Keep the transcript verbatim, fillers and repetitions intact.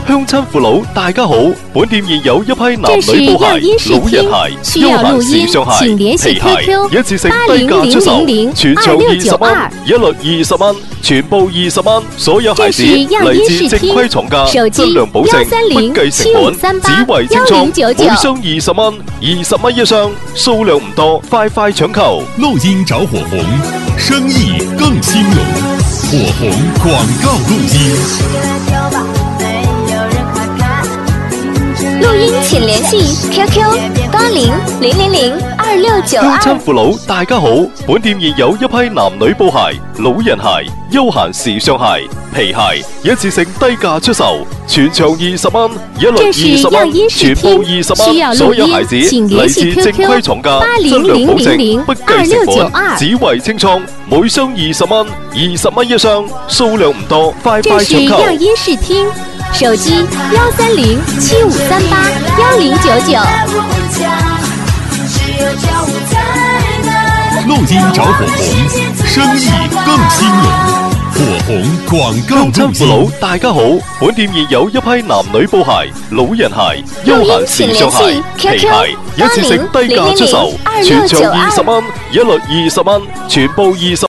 鄉親父老大家好，本店現有一批男女布鞋、老人鞋、休閒時尚鞋、皮鞋，一次性低價出售，全場二十蚊，一律二十蚊，全部二十蚊。所有鞋子嚟自正規廠家，質量保證，不計成本，只為清倉，每箱二十蚊，二十蚊一箱，數量唔多，快快搶購。 錄音找火紅，生意更興隆。火紅廣告錄音。 錄音請聯繫 Q Q 八零零零零二六九二。 鄉親父老大家好，本店現有一批男女布鞋、老人鞋、休閒時尚鞋、皮鞋，一次性低價出售，全場二十蚊，一律二十蚊，全部二十蚊。所有鞋子嚟自正規廠家，質量保證，不計成本，只為清倉，每箱二十蚊，二十蚊一箱，數量唔多，快快搶購。 這是樣音視聽，手機幺三零七五三八幺零九九。 錄音找火紅，生意更興隆。火紅廣告鄉親父老大家好，本店現有一批男女布鞋、老人鞋、休閒時尚鞋、皮鞋，一次性低價出售，全場二十蚊，一律二十蚊，全部二十。